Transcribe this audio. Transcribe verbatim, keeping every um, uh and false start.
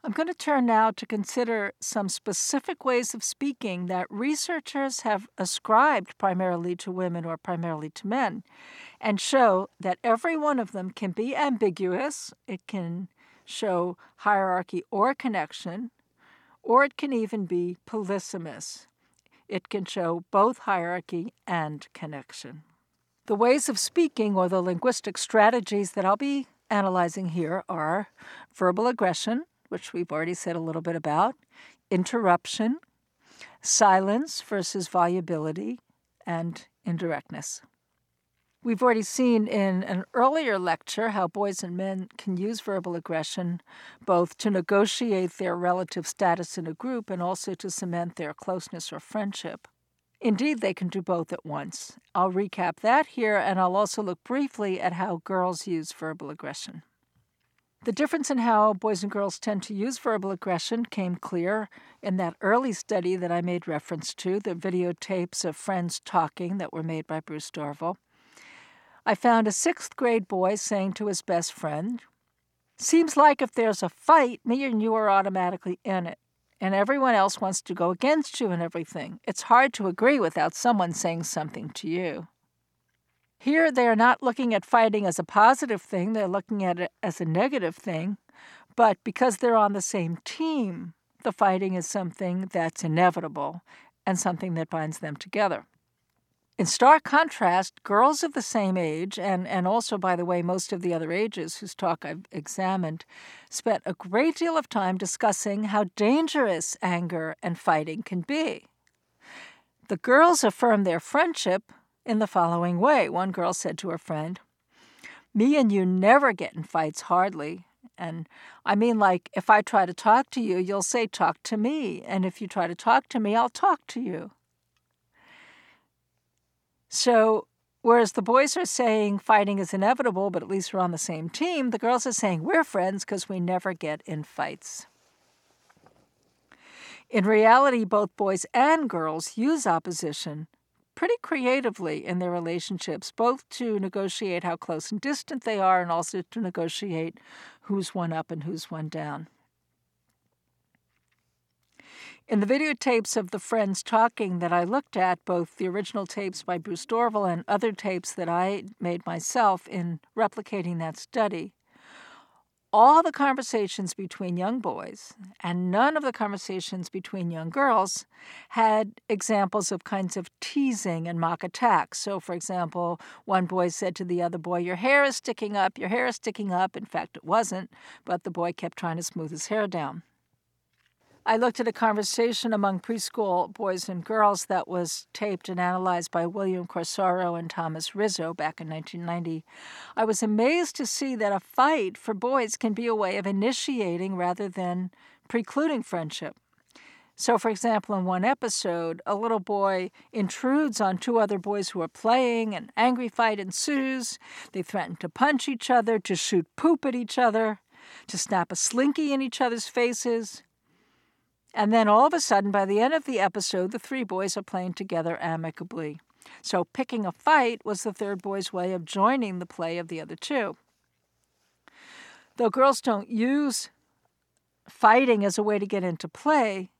I'm going to turn now to consider some specific ways of speaking that researchers have ascribed primarily to women or primarily to men, and show that every one of them can be ambiguous. It can show hierarchy or connection, or it can even be polysemous. It can show both hierarchy and connection. The ways of speaking, or the linguistic strategies that I'll be analyzing here, are verbal aggression, which we've already said a little bit about, interruption, silence versus volubility, and indirectness. We've already seen in an earlier lecture how boys and men can use verbal aggression both to negotiate their relative status in a group and also to cement their closeness or friendship. Indeed, they can do both at once. I'll recap that here, and I'll also look briefly at how girls use verbal aggression. The difference in how boys and girls tend to use verbal aggression came clear in that early study that I made reference to, the videotapes of friends talking that were made by Bruce Dorval. I found a sixth grade boy saying to his best friend, "Seems like if there's a fight, me and you are automatically in it, and everyone else wants to go against you and everything. It's hard to agree without someone saying something to you." Here, they are not looking at fighting as a positive thing, they're looking at it as a negative thing, but because they're on the same team, the fighting is something that's inevitable and something that binds them together. In stark contrast, girls of the same age, and, and also, by the way, most of the other ages whose talk I've examined, spent a great deal of time discussing how dangerous anger and fighting can be. The girls affirmed their friendship in the following way. One girl said to her friend, "Me and you never get in fights, hardly. And I mean, like, if I try to talk to you, you'll say, 'Talk to me.' And if you try to talk to me, I'll talk to you." So, whereas the boys are saying fighting is inevitable, but at least we're on the same team, the girls are saying we're friends because we never get in fights. In reality, both boys and girls use opposition pretty creatively in their relationships, both to negotiate how close and distant they are and also to negotiate who's one up and who's one down. In the videotapes of the friends talking that I looked at, both the original tapes by Bruce Dorval and other tapes that I made myself in replicating that study, all the conversations between young boys and none of the conversations between young girls had examples of kinds of teasing and mock attacks. So, for example, one boy said to the other boy, "Your hair is sticking up, your hair is sticking up." In fact, it wasn't, but the boy kept trying to smooth his hair down. I looked at a conversation among preschool boys and girls that was taped and analyzed by William Corsaro and Thomas Rizzo back in nineteen ninety. I was amazed to see that a fight for boys can be a way of initiating rather than precluding friendship. So, for example, in one episode, a little boy intrudes on two other boys who are playing. An angry fight ensues. They threaten to punch each other, to shoot poop at each other, to snap a slinky in each other's faces. And then all of a sudden, by the end of the episode, the three boys are playing together amicably. So picking a fight was the third boy's way of joining the play of the other two. Though girls don't use fighting as a way to get into play,